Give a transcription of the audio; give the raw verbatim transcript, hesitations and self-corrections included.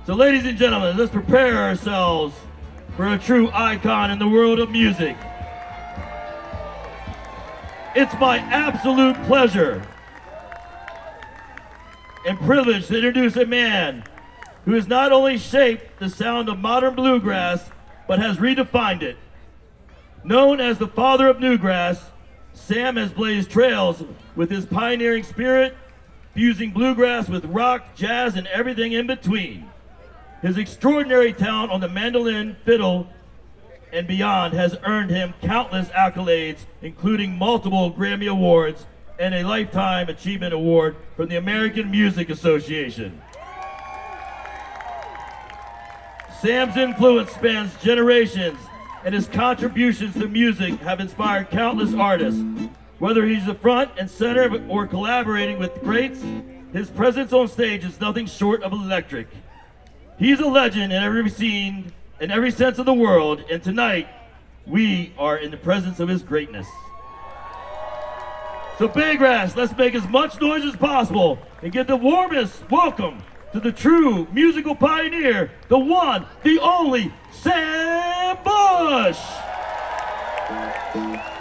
So ladies and gentlemen, let's prepare ourselves for a true icon in the world of music. It's my absolute pleasure and privilege to introduce a man who has not only shaped the sound of modern bluegrass, but has redefined it. Known as the father of newgrass, Sam has blazed trails with his pioneering spirit, fusing bluegrass with rock, jazz, and everything in between. His extraordinary talent on the mandolin, fiddle, and beyond has earned him countless accolades, including multiple Grammy Awards and a Lifetime Achievement Award from the American Music Association. Sam's influence spans generations, and his contributions to music have inspired countless artists. Whether he's the front and center or collaborating with greats, his presence on stage is nothing short of electric. He's a legend in every scene, in every sense of the world, and tonight, we are in the presence of his greatness. So Baygrass, let's make as much noise as possible and give the warmest welcome to the true musical pioneer, the one, the only, Sam Bush!